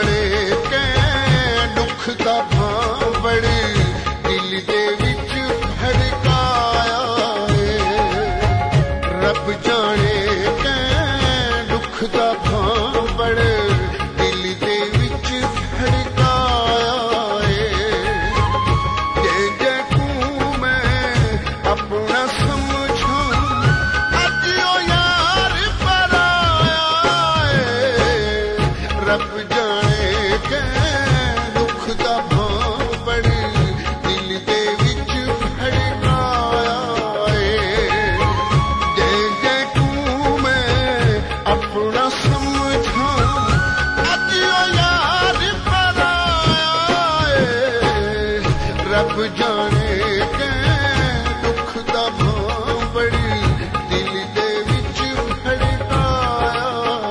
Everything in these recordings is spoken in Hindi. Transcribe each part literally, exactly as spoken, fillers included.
जाने कै दुख दा भांवड़ दिल दे विच भड़काया है। रब जाने कै दुख दा भांवड़ दिल दे विच भड़काया है। जे जे तू मैं अपना समझां अज ओ यार पराया है। रब जाने कै दुख दा भांवड़ दिल दे विच भड़काया है। जे जे तू मैं अपना समझां अज ओ यार पराया है। रब जाने कै दुख दा भांवड़ दिल दे विच भड़काया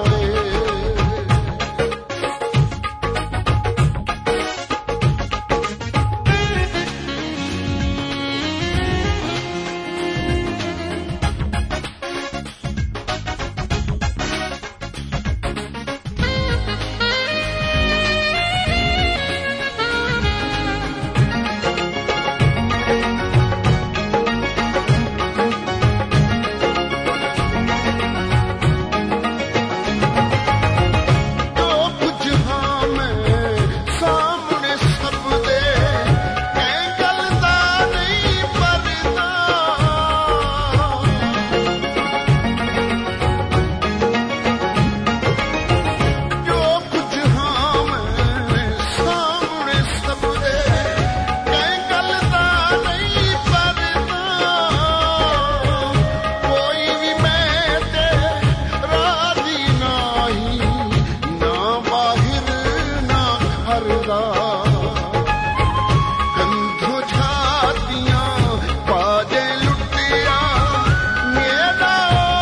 जो कुछ हाँ मैं सामने सब दे कै गल दा नहीं परदा। जो कुछ हाँ मैं सामने सब दे कै गल दा नहीं परदा। कोई भी मैं ते राजी नाही ना बाहिर ना घरदा। गंधो छातियां बाजे लुटिया मेरा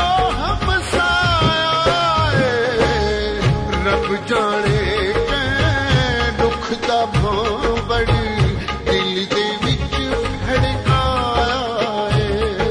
हमसाया है। रब जाने कै दुख दा भांवड़ दिल दे विच भड़काया है।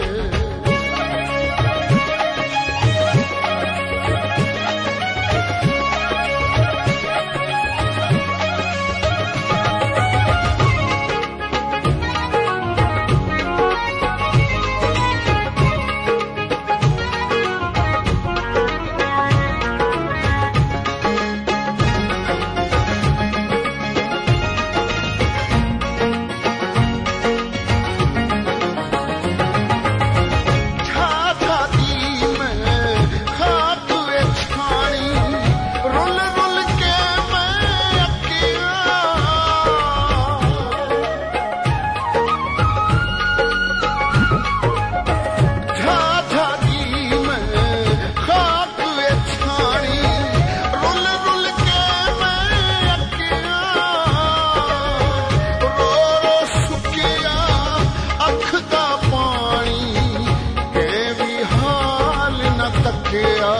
झाका दी मैं खाक विच छाणी रुल रुल के मैं अकिया। झाका दी मैं खाक विच छाणी रुल रुल के मैं अकिया। रो रो सुकिया अख दा पानी कै भी हाल न तकिया।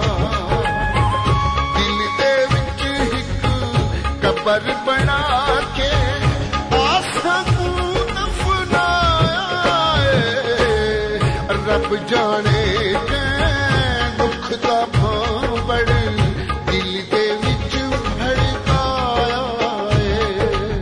दिल दे विच हिक कबर बना के आसां तू दफनाया है। रब जाने कै दुख दा भांवड़ दिल दे विच भड़काया है।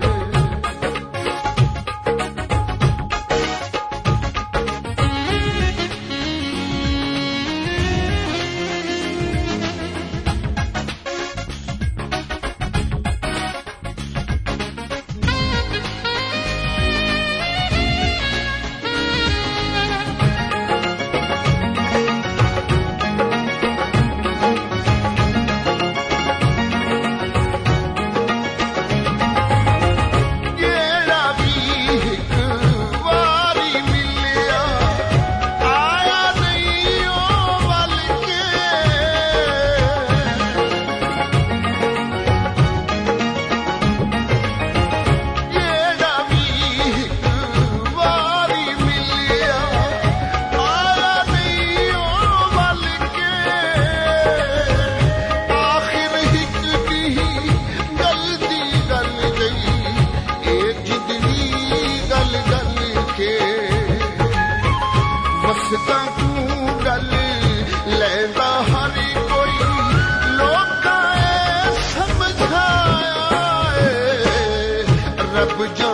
रब जाने